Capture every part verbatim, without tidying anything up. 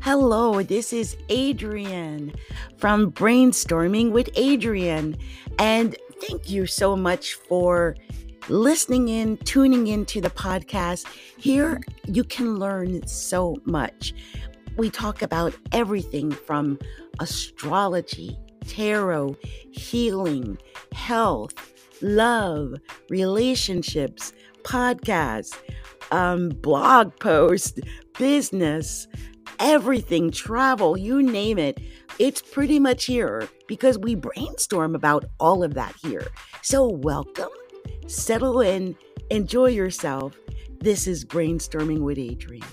Hello, this is Adrian from Brainstorming with Adrian. And thank you so much for listening in, tuning into the podcast. Here you can learn so much. We talk about everything from astrology, tarot, healing, health, love, relationships, podcasts, um, blog posts, business, everything, travel, you name it. It's pretty much here because we brainstorm about all of that here. So welcome, settle in, enjoy yourself. This is Brainstorming with Adrian.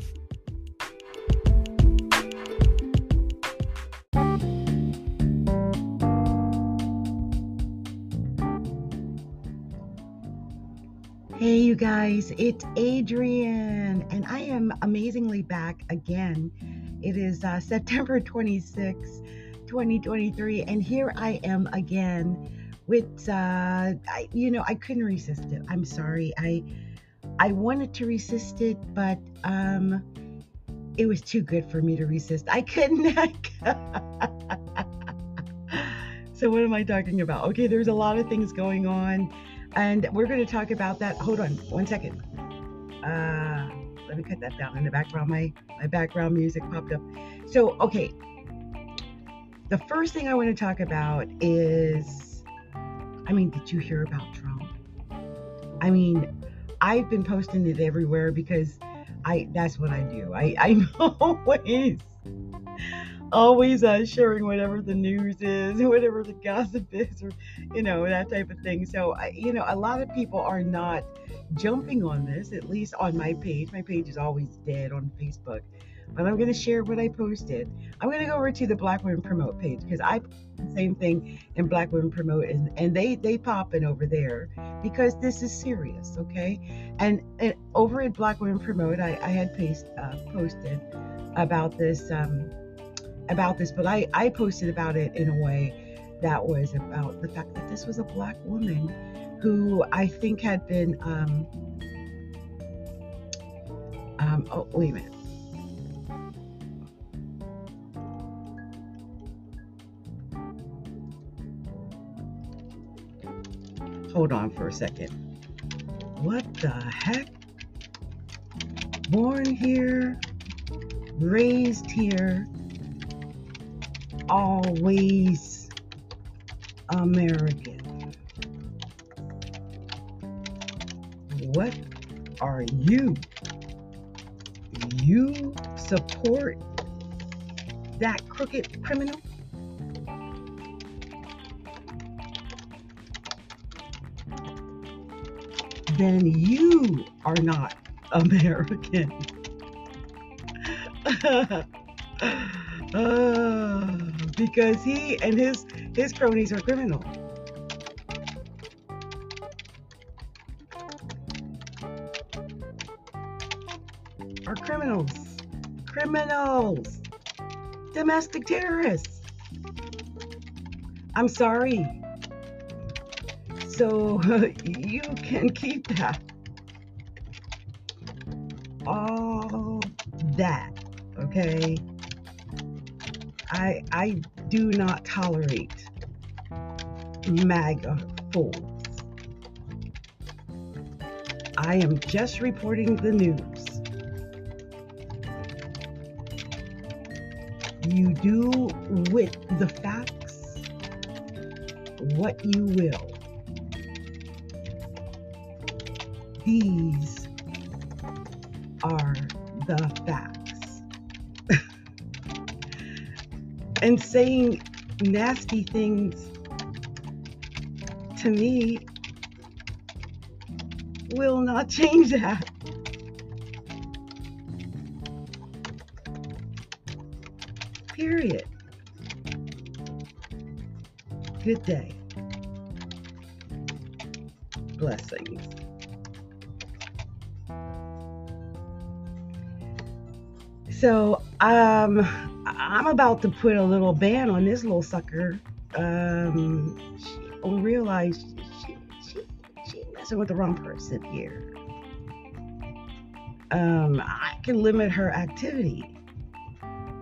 Hey, you guys, it's Adrian, and I am amazingly back again. It is uh, September twenty-sixth, twenty twenty-three, and here I am again with, uh, I, you know, I couldn't resist it. I'm sorry. I I wanted to resist it, but um, it was too good for me to resist. I couldn't. So what am I talking about? Okay, there's a lot of things going on. And we're going to talk about that. Hold on one second. Uh, let me cut that down in the background. My, my background music popped up. So, okay. The first thing I want to talk about is, I mean, did you hear about Trump? I mean, I've been posting it everywhere because I that's what I do. I, I'm always, always uh, sharing whatever the news is, whatever the gossip is, or, you know, that type of thing. So, I, you know, a lot of people are not jumping on this, at least on my page. My page is always dead on Facebook, but I'm going to share what I posted. I'm going to go over to the Black Women Promote page because I put the same thing in Black Women Promote, and, and they, they popping over there because this is serious, okay? And, and over at Black Women Promote, I, I had paste, uh, posted about this, um, about this, but I, I posted about it in a way that was about the fact that this was a Black woman who I think had been, um, um, oh, wait a minute. Hold on for a second. What the heck? Born here, raised here, always American. What are you? You support that crooked criminal? Then you are not American. Uh, because he and his his cronies are criminal. Are criminals. Criminals. Domestic terrorists. I'm sorry. So you can keep that. All that, okay? I I do not tolerate MAGA fools. I am just reporting the news. You do with the facts what you will. These are the facts. And saying nasty things to me will not change that. Period. Good day. Blessings. So, um, I'm about to put a little ban on this little sucker. Um, she don't realize she, she, she messing with the wrong person here. Um, I can limit her activity.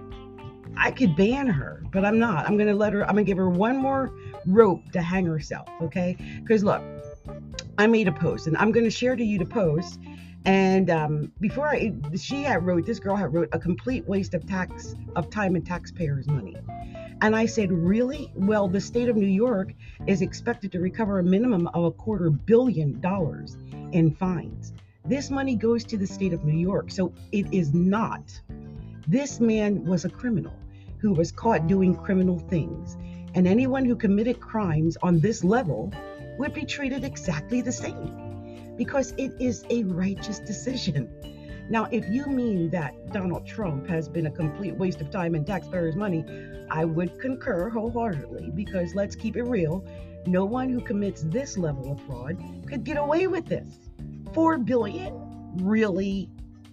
I could ban her, but I'm not. I'm going to let her, I'm going to give her one more rope to hang herself, okay? Because look, I made a post and I'm going to share to you the post. And um, before I, she had wrote, this girl had wrote a complete waste of tax, of time and taxpayers' money. And I said, really? Well, the state of New York is expected to recover a minimum of a quarter billion dollars in fines. This money goes to the state of New York. So it is not. This man was a criminal who was caught doing criminal things. And anyone who committed crimes on this level would be treated exactly the same because it is a righteous decision. Now, if you mean that Donald Trump has been a complete waste of time and taxpayers' money, I would concur wholeheartedly because let's keep it real. No one who commits this level of fraud could get away with this. Four billion? Really?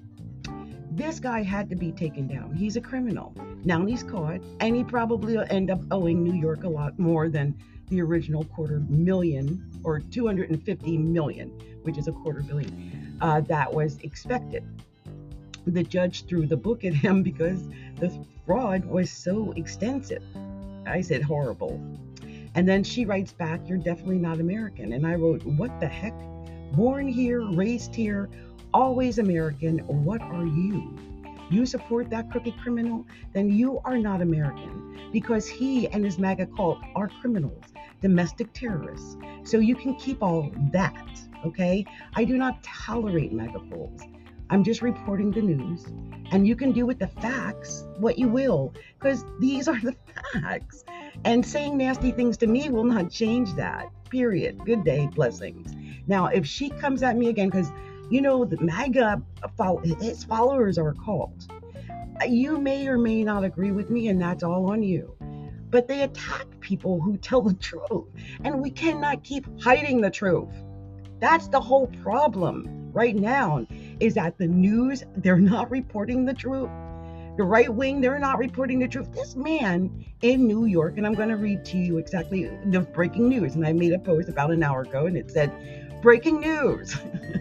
This guy had to be taken down. He's a criminal. Now he's caught, and he probably will end up owing New York a lot more than the original quarter million or two hundred fifty million, which is a quarter billion, uh, that was expected. The judge threw the book at him because the fraud was so extensive. I said, horrible. And then she writes back, you're definitely not American. And I wrote, what the heck? Born here, raised here, always American. What are you? You support that crooked criminal? Then you are not American because he and his MAGA cult are criminals, domestic terrorists. So you can keep all that, okay? I do not tolerate MAGA fools. I'm just reporting the news, and you can do with the facts what you will, because these are the facts. And saying nasty things to me will not change that, period. Good day, blessings. Now, if she comes at me again, because, you know, the MAGA, his followers are called. You may or may not agree with me, and that's all on you. But they attack people who tell the truth, and we cannot keep hiding the truth. That's the whole problem right now, is that the news, they're not reporting the truth. The right wing, they're not reporting the truth. This man in New York, and I'm going to read to you exactly the breaking news. And I made a post about an hour ago, and it said, breaking news.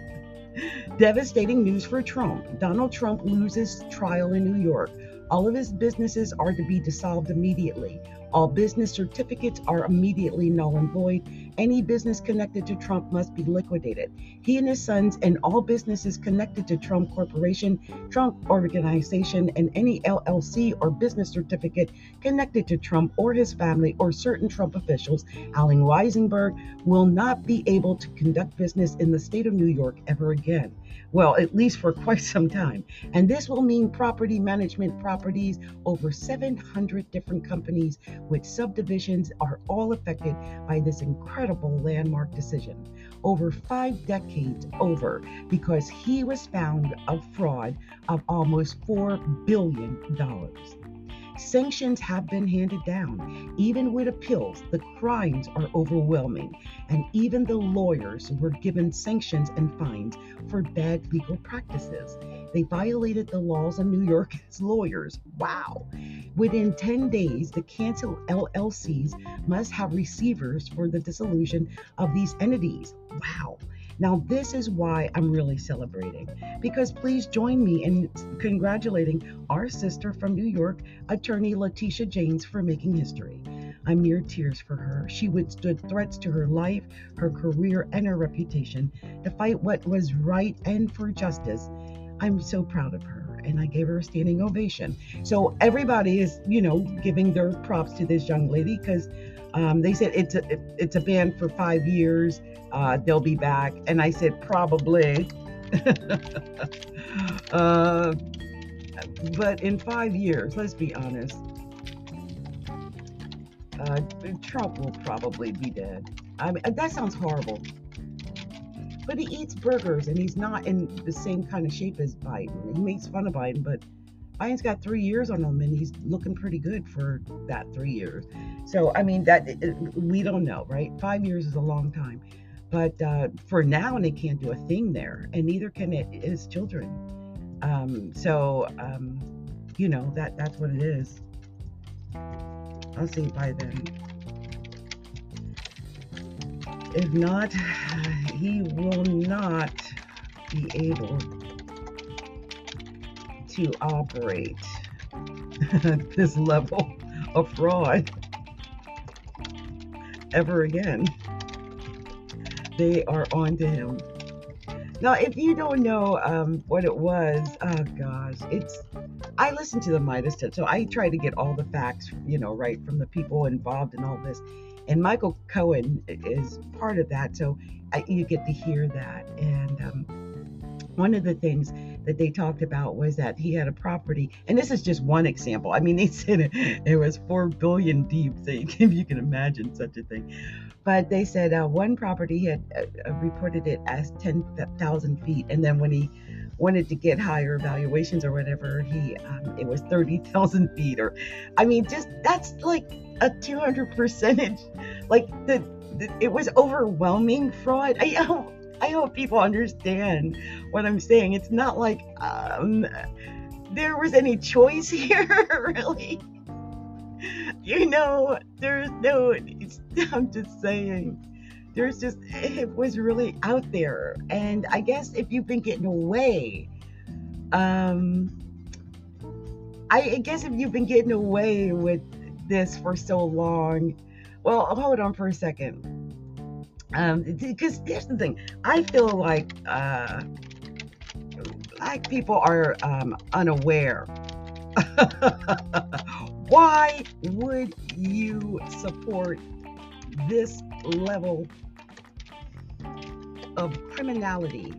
Devastating news for Trump. Donald Trump loses trial in New York. All of his businesses are to be dissolved immediately. All business certificates are immediately null and void. Any business connected to Trump must be liquidated. He and his sons and all businesses connected to Trump Corporation, Trump Organization, and any L L C or business certificate connected to Trump or his family or certain Trump officials, Alan Weisenberg, will not be able to conduct business in the state of New York ever again. Well, at least for quite some time. And this will mean property management properties, over seven hundred different companies with subdivisions are all affected by this incredible landmark decision. Over five decades over, because he was found of fraud of almost four billion dollars. Sanctions have been handed down. Even with appeals, the crimes are overwhelming, and even the lawyers were given sanctions and fines for bad legal practices. They violated the laws of New York's lawyers. Wow. Within ten days, the canceled L L Cs must have receivers for the dissolution of these entities. Wow. Now, this is why I'm really celebrating, because please join me in congratulating our sister from New York, attorney Letitia James, for making history. I'm near tears for her. She withstood threats to her life, her career, and her reputation to fight what was right and for justice. I'm so proud of her, and I gave her a standing ovation. So everybody is, you know, giving their props to this young lady, because um, they said it's a, it's a ban for five years. Uh, they'll be back. And I said, probably. uh, but in five years, let's be honest, uh, Trump will probably be dead. I mean, that sounds horrible. But he eats burgers, and he's not in the same kind of shape as Biden. He makes fun of Biden, but Biden's got three years on him, and he's looking pretty good for that three years. So, I mean, that it, we don't know, right? Five years is a long time. But uh, for now, they can't do a thing there, and neither can it, his children. Um, so, um, you know, that that's what it is. I'll see by then. If not, he will not be able to operate this level of fraud ever again. They are on to him. Now, if you don't know um, what it was, oh gosh, it's, I listen to the Midas Touch, so I try to get all the facts, you know, right from the people involved in all this. And Michael Cohen is part of that, so I, you get to hear that. And um, one of the things that they talked about was that he had a property, and this is just one example. I mean, they said it, it was four billion deep, so you can, if you can imagine such a thing. But they said uh, one property had uh, reported it as ten thousand feet, and then when he wanted to get higher valuations or whatever, he um, it was thirty thousand feet. Or, I mean, just that's like a two hundred percentage. Like the, the it was overwhelming fraud. I hope I hope people understand what I'm saying. It's not like um, there was any choice here, really. You know, there's no, it's, I'm just saying, there's just, it was really out there. And I guess if you've been getting away, um, I guess if you've been getting away with this for so long, well, hold on for a second. Um, because here's the thing, I feel like, uh, black people are, um, unaware. Why would you support this level of criminality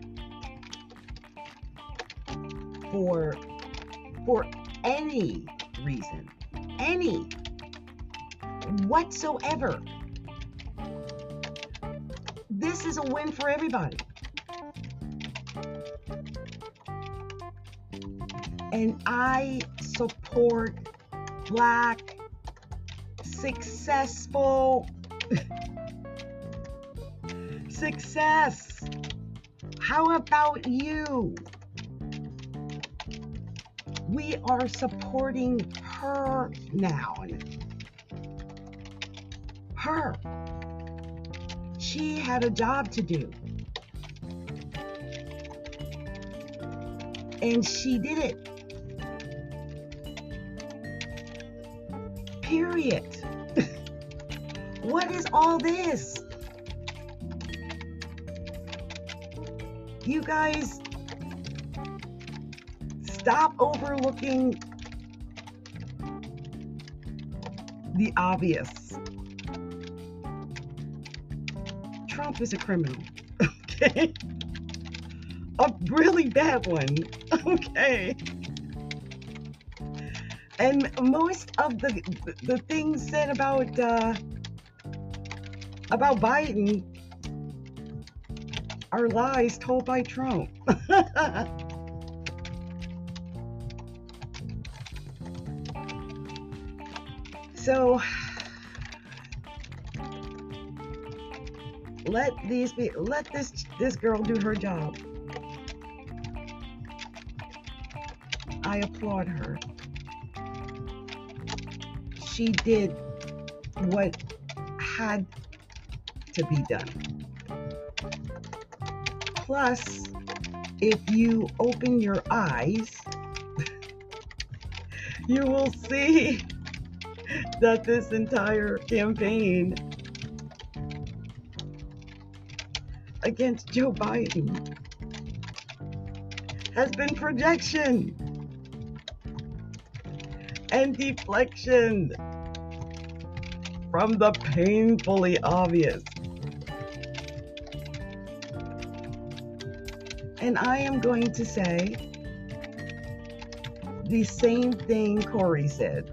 for for any reason, any whatsoever? This is a win for everybody. And I support black, successful success. How about you? We are supporting her now. Her. She had a job to do. And she did it. Period. What is all this? You guys, stop overlooking the obvious. Trump is a criminal, okay? A really bad one, okay? And most of the the things said about uh, about Biden are lies told by Trump. So let these be let this this girl do her job. I applaud her. She did what had to be done. Plus, if you open your eyes, you will see that this entire campaign against Joe Biden has been projection and deflection from the painfully obvious. And I am going to say the same thing Corey said.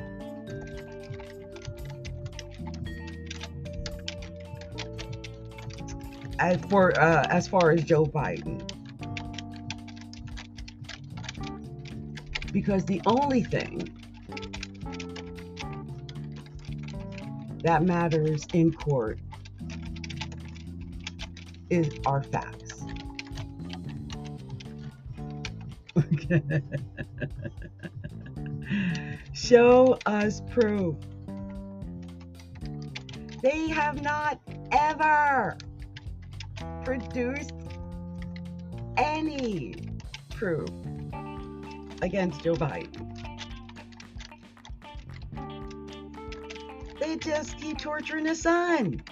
As for uh, as far as Joe Biden, because the only thing that matters in court is our facts. Okay. Show us proof. They have not ever produced any proof against Joe Biden. they just keep torturing the son.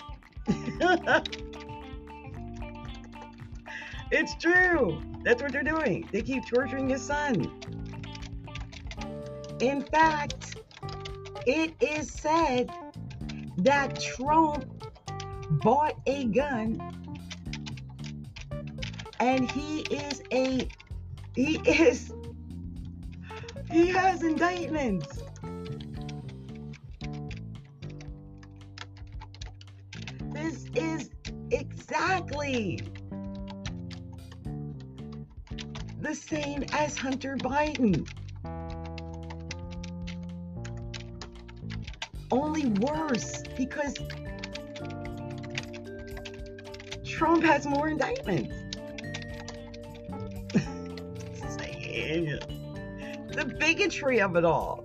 It's true. That's what they're doing. They keep torturing his son. In fact, it is said that Trump bought a gun, and he is a, he is, he has indictments. This is exactly the same as Hunter Biden. Only worse, because Trump has more indictments. Saying the bigotry of it all.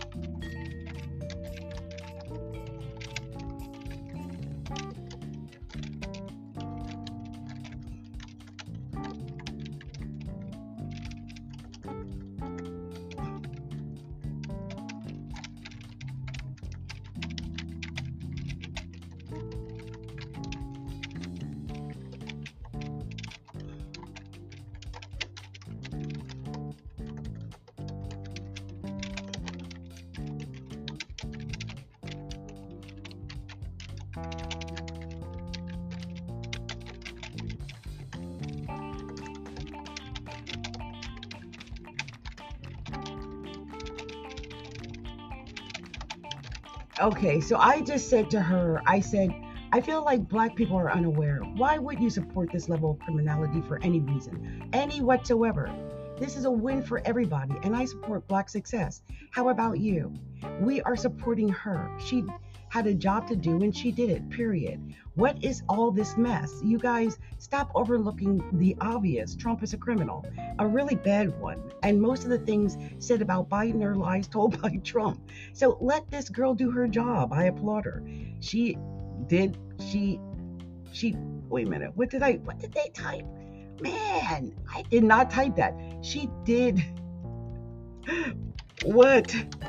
Okay, so I just said to her, I said, I feel like black people are unaware. Why would you support this level of criminality for any reason, any whatsoever? This is a win for everybody, and I support black success. How about you? We are supporting her. She had a job to do, and she did it, period. What is all this mess? You guys, stop overlooking the obvious. Trump is a criminal, a really bad one. And most of the things said about Biden are lies told by Trump. So let this girl do her job. I applaud her. She did, she, she, wait a minute. What did I, what did they type? Man, I did not type that. She did what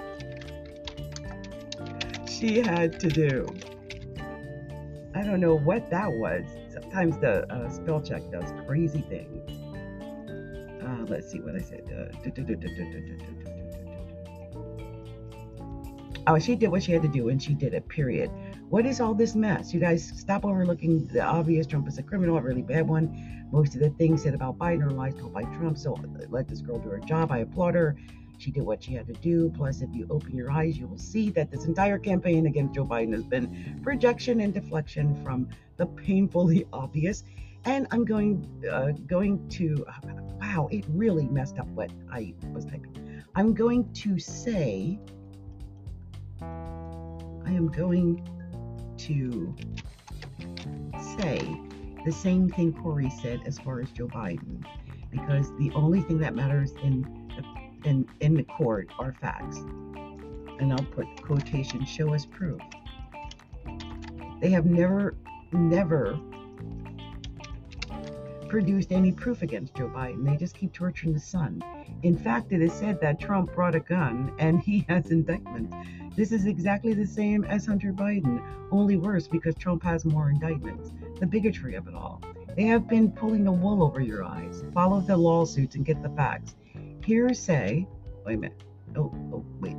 she had to do. I don't know what that was. Sometimes the uh, spell check does crazy things. Uh, let's see what I said. Uh, oh, she did what she had to do, and she did it, period. What is all this mess? You guys, stop overlooking the obvious. Trump is a criminal, a really bad one. Most of the things said about Biden are lies told by Trump. So let this girl do her job. I applaud her. She did what she had to do. Plus, if you open your eyes, you will see that this entire campaign against Joe Biden has been projection and deflection from the painfully obvious. And I'm going uh, going to, uh, wow, it really messed up what I was typing. I'm going to say, I am going to say the same thing Corey said as far as Joe Biden, because the only thing that matters in the, in, in the court are facts. And I'll put quotation, show us proof. They have never, never produced any proof against Joe Biden. They just keep torturing the son. In fact, it is said that Trump brought a gun and he has indictments. This is exactly the same as Hunter Biden, only worse because Trump has more indictments. The bigotry of it all. They have been pulling the wool over your eyes. Follow the lawsuits and get the facts. Hearsay, wait a minute. Oh, oh, wait.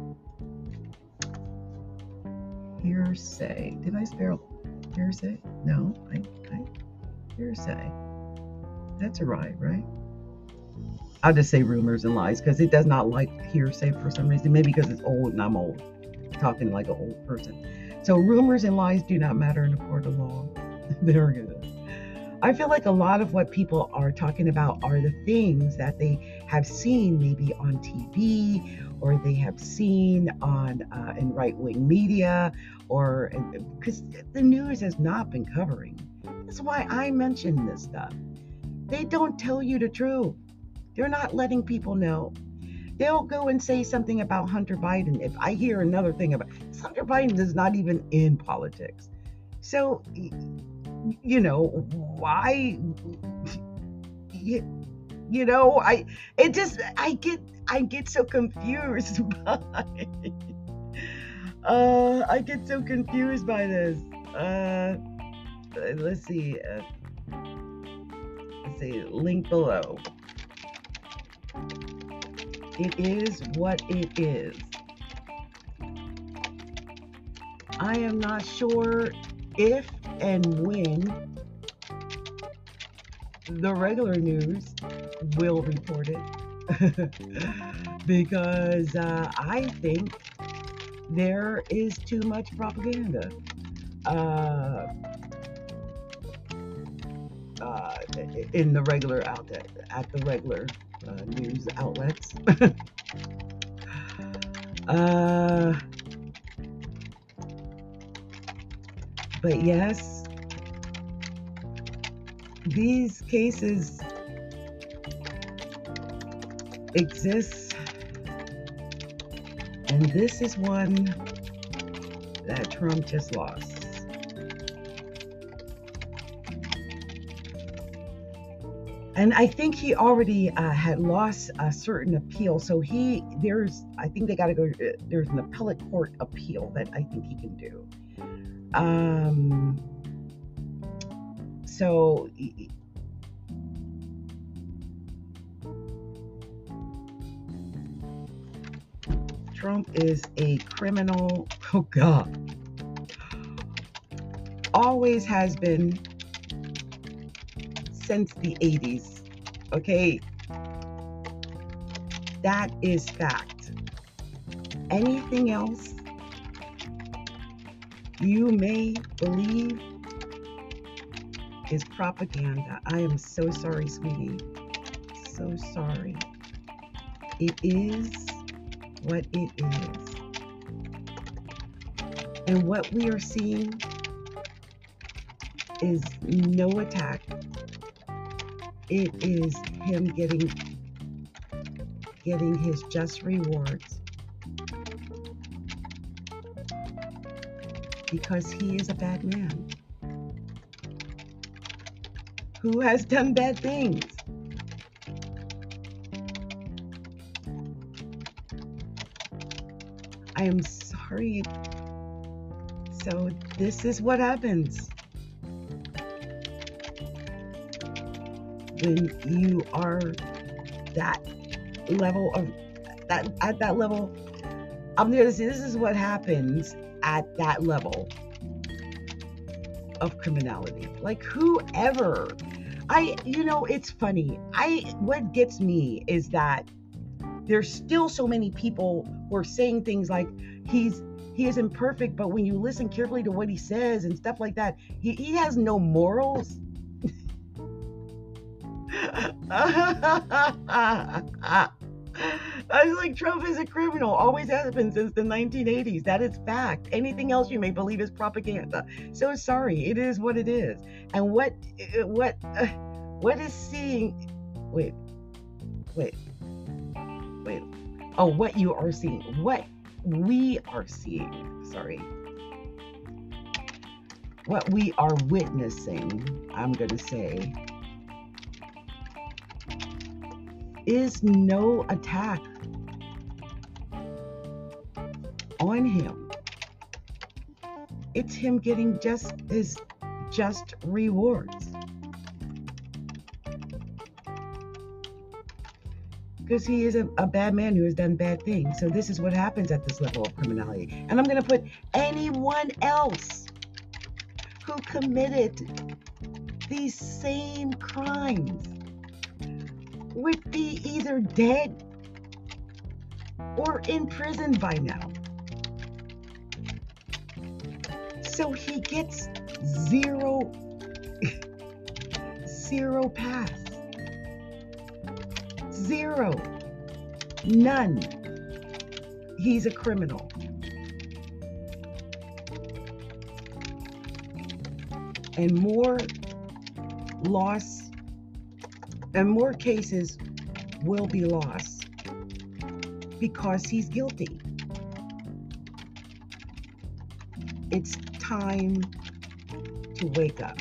Hearsay. Did I spell hearsay? No, I, I, hearsay. That's right, right? I'll just say rumors and lies because it does not like hearsay for some reason. Maybe because it's old and I'm old, talking like an old person. So rumors and lies do not matter in a court of law. There it is. I feel like a lot of what people are talking about are the things that they have seen maybe on T V or they have seen on uh, in right-wing media, or because the news has not been covering. That's why I mention this stuff. They don't tell you the truth. They're not letting people know. They'll go and say something about Hunter Biden. If I hear another thing about Hunter Biden is not even in politics. So, you know, why, you, you know, I, it just, I get, I get so confused by, Uh, I get so confused by this. Uh, let's see. Uh, let's see. Link below. It is what it is. I am not sure if and when the regular news will report it because uh, I think there is too much propaganda uh, uh, in the regular outlet at the regular uh, news outlets. uh, but yes, these cases exist, and this is one that Trump just lost. And I think he already uh, had lost a certain appeal. So he, there's, I think they got to go, there's an appellate court appeal that I think he can do. Um, so Trump is a criminal. Oh God. Always has been since the eighties. Okay. That is fact. Anything else you may believe is propaganda. I am so sorry, sweetie. So sorry. It is what it is. And what we are seeing is no attack. It is him getting getting his just rewards because he is a bad man who has done bad things. I am sorry. So this is what happens when you are that level of that at that level. I'm gonna say this is what happens at that level of criminality. Like whoever, I, you know, it's funny. I, what gets me is that there's still so many people who are saying things like he's he is imperfect, but when you listen carefully to what he says and stuff like that, he, he has no morals. I was like, Trump is a criminal, always has been since the nineteen eighties. That is fact. Anything else you may believe is propaganda. So sorry, it is what it is. And what what uh, what is seeing? Wait, wait, wait. Oh, what you are seeing? What we are seeing? Sorry. What we are witnessing, I'm gonna say, is no attack on him. It's him getting just his just rewards. Because he is a, a bad man who has done bad things. So this is what happens at this level of criminality. And I'm going to put anyone else who committed these same crimes would be either dead or in prison by now. So he gets zero, zero pass. Zero. None. He's a criminal. And more loss and more cases will be lost because he's guilty. It's time to wake up.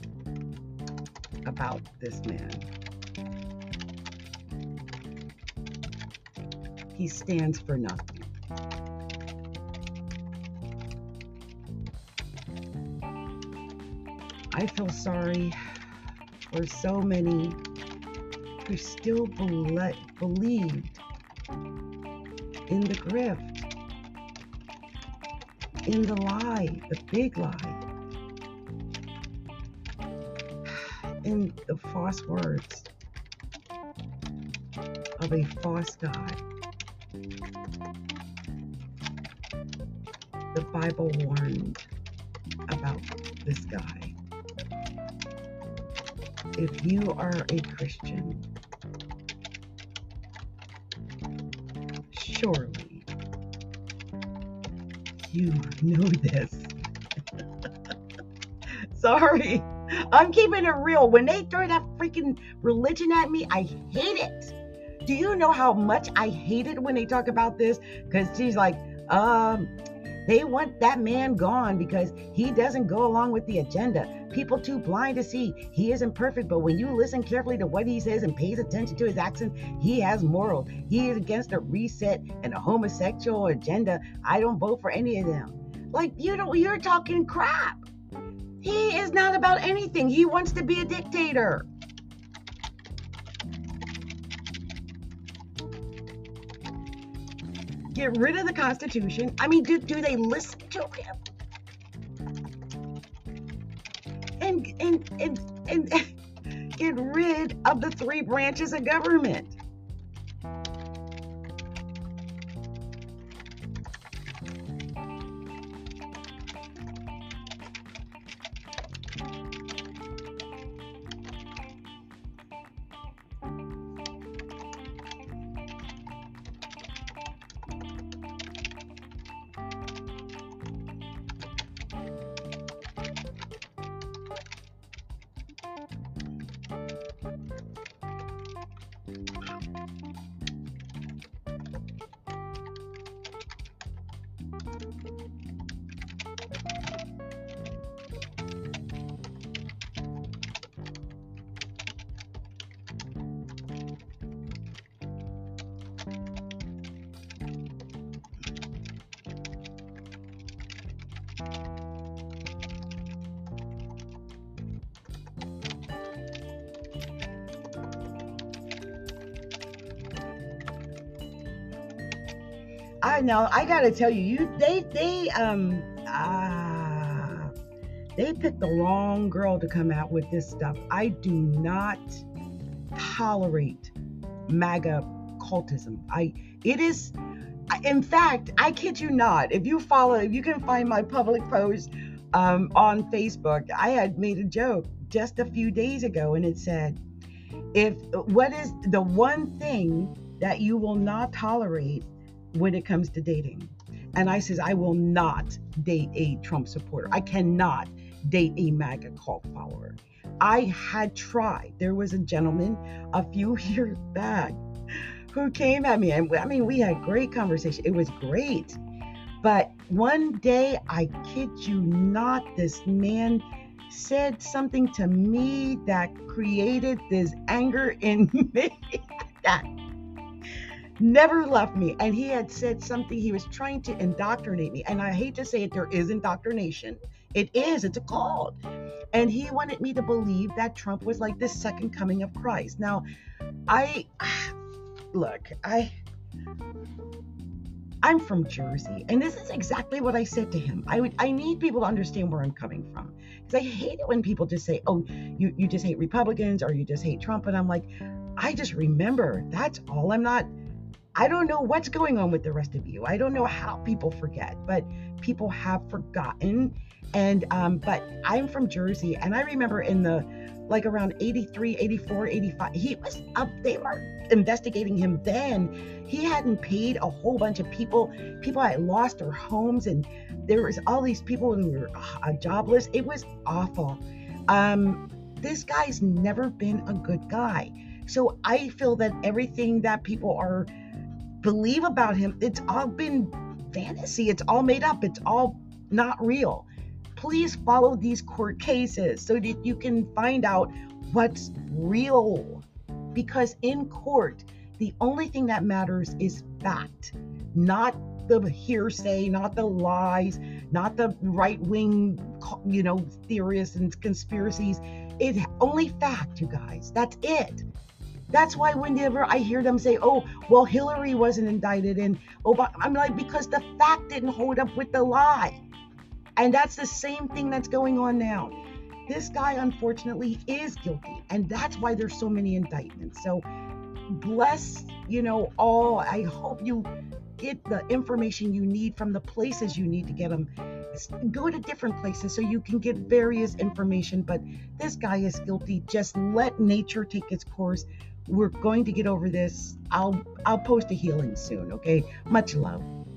About this man. he stands for nothing. I feel sorry for so many who still bele- believed in the grift, in the lie, the big lie, in the false words of a false God. The Bible warned about this guy. If you are a Christian, surely you know this. Sorry, I'm keeping it real. When they throw that freaking religion at me, I hate it. Do you know how much I hate it when they talk about this? Because she's like, um, they want that man gone because he doesn't go along with the agenda. People too blind to see he isn't perfect, but when you listen carefully to what he says and pays attention to his actions, he has morals. He is against a reset and a homosexual agenda. I don't vote for any of them. Like, you know, you're talking crap. He is not about anything. He wants to be a dictator. Get rid of the Constitution. I mean, do, do they listen to him? And, and, and, and get rid of the three branches of government. I know. I gotta tell you, you they they um uh they picked the wrong girl to come out with this stuff. I do not tolerate MAGA cultism. I it is, in fact, I kid you not. If you follow, if you can find my public post um, on Facebook, I had made a joke just a few days ago, and it said, "If what is the one thing that you will not tolerate when it comes to dating?" And I says, I will not date a Trump supporter. I cannot date a MAGA cult follower. I had tried. There was a gentleman a few years back who came at me, and I mean, we had great conversation. It was great. But one day, I kid you not, this man said something to me that created this anger in me that never left me. And he had said something, he was trying to indoctrinate me. And I hate to say it, there is indoctrination. It is, it's a cult. And he wanted me to believe that Trump was like the second coming of Christ. Now, I, look, I, I'm from Jersey, and this is exactly what I said to him. I would, I need people to understand where I'm coming from. Because I hate it when people just say, oh, you, you just hate Republicans or you just hate Trump. And I'm like, I just remember, that's all. I'm not, I don't know what's going on with the rest of you. I don't know how people forget, but people have forgotten. And, um, but I'm from Jersey, and I remember in the, like around eighty-three, eighty-four, eighty-five, he was up, they were investigating him then. He hadn't paid a whole bunch of people. People had lost their homes, and there was all these people who were uh, jobless. It was awful. Um, this guy's never been a good guy. So I feel that everything that people are believe about him, it's all been fantasy. It's all made up. It's all not real. Please follow these court cases so that you can find out what's real. Because in court, The only thing that matters is fact, not the hearsay, not the lies, not the right-wing, you know, theorists and conspiracies. It's only fact, you guys. That's it. That's why whenever I hear them say, oh, well, Hillary wasn't indicted and Obama, I'm like, because the fact didn't hold up with the lie. And that's the same thing that's going on now. This guy, unfortunately, is guilty. And that's why there's so many indictments. So bless, you know, all. I hope you get the information you need from the places you need to get them. Go to different places so you can get various information. But this guy is guilty. Just let nature take its course. We're going to get over this. I'll I'll post a healing soon, okay? Much love.